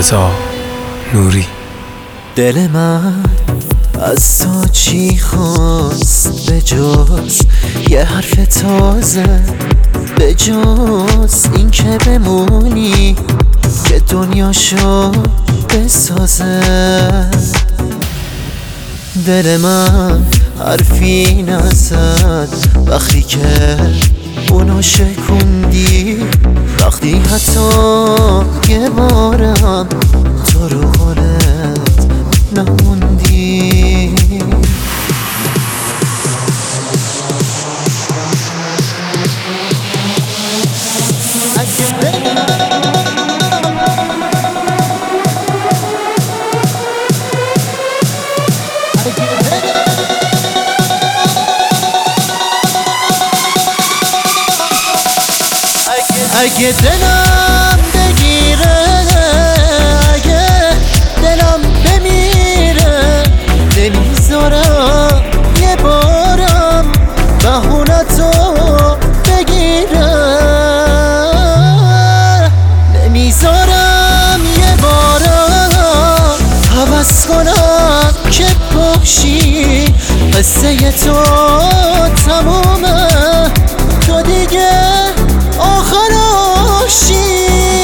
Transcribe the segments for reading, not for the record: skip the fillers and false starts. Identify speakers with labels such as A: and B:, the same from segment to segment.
A: رضا نوری.
B: دل من از تو چی خواست به جز یه حرف تازه، به جز این که بمونی که دنیاشو بسازه. دل من حرفی نزد وقتی که اونو شکوندی، وقتی حتی یه بارم تو رو حالت نموندی. اگه دلم بگیره، اگه دلم بمیره، نمیذارم یه بارم بهونتو بگیره. نمیذارم یه بارم هوس کنم که باشی، قصه تو تمومه، تو دیگه آخراشی.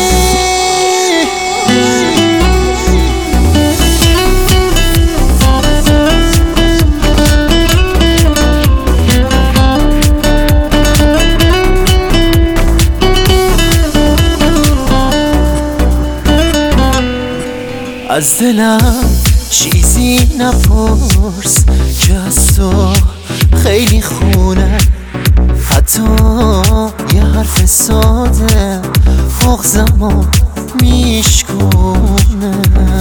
B: از دلم چیزی نپرس که از تو خیلی خونه، حتی یه حرف ساده مغزمو میشکونه.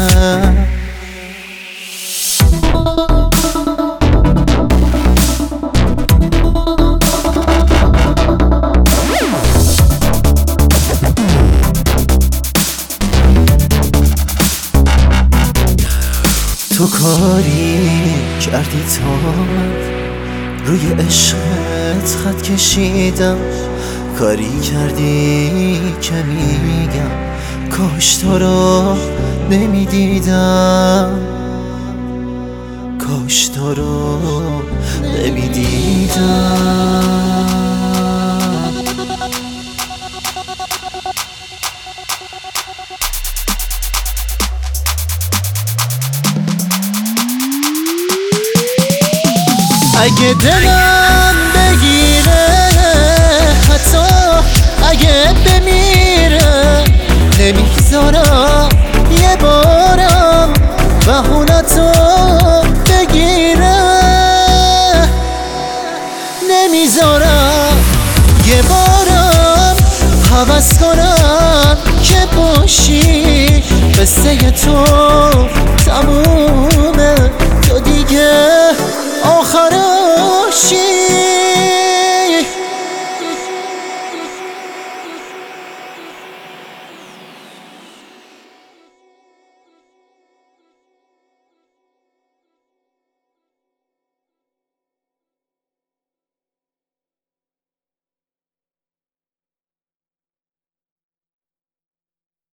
B: تو کاری کردی تا من روی عشقت خط کشیدم، کاری کردی که میگم کاش تو رو نمیدیدم، کاش تو رو نمیدیدم. اگه دلم بگیره، حتی اگه بمیره، نمیذارم یه بارم بهونتو بگیره. نمیذارم یه بارم هوس کنم که باشی، قصه تو تمومه، تو دیگه